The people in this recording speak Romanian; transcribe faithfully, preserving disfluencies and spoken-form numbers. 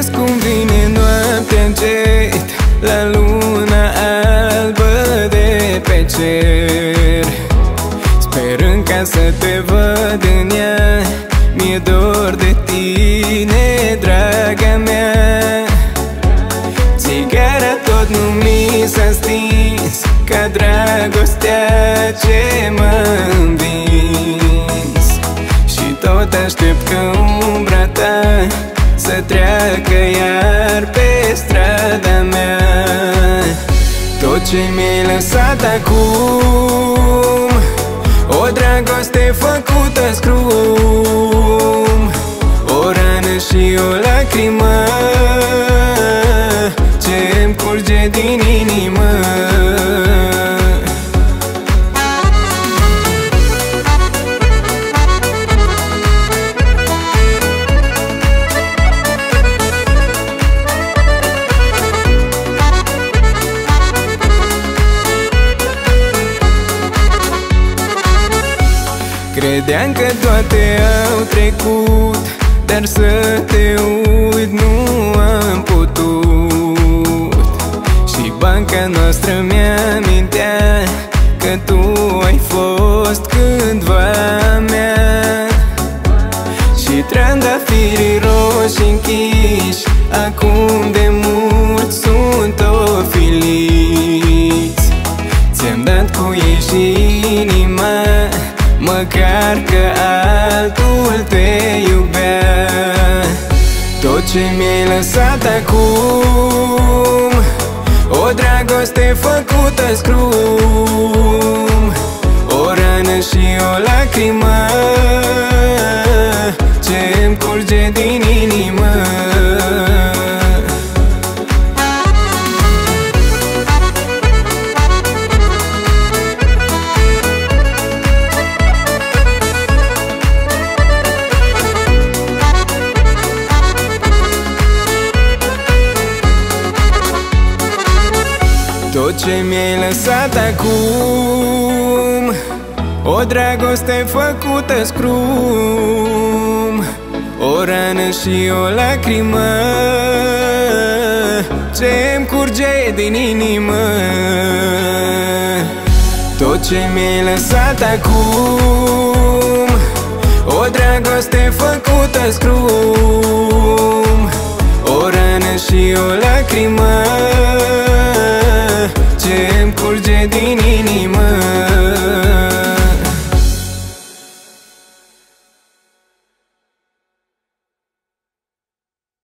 Gândesc cum vine noaptea încet la luna albă de pe cer, sperând ca să te văd în ea. Mi-e dor de tine, draga mea. Țigara tot nu mi s-a stins, ca dragostea ce m-a învins. Și tot aștept că umbra ta să treacă iar pe strada mea. Tot ce mi-ai lăsat acum, o dragoste făcută scrum, o rană și o lacrimă ce-mi curge din inimă. Credeam că toate au trecut, dar să te uit nu am putut. Și banca noastră mi-amintea că tu ai fost cândva mea. Și trandafirii roșii închiși acum de mult sunt ofiliți. Ți-am dat cu ei și inima, măcar că altul te iubea. Tot ce mi-ai lăsat acum, o dragoste făcută scrum, o rană și o lacrimă ce-mi curge din inimă. Tot ce mi-ai lăsat acum, o dragoste făcută scrum, o rană și o lacrimă ce-mi curge din inimă. Tot ce mi-ai lăsat acum, o dragoste făcută scrum, o rană și o lacrimă ce-mi curge din inimă.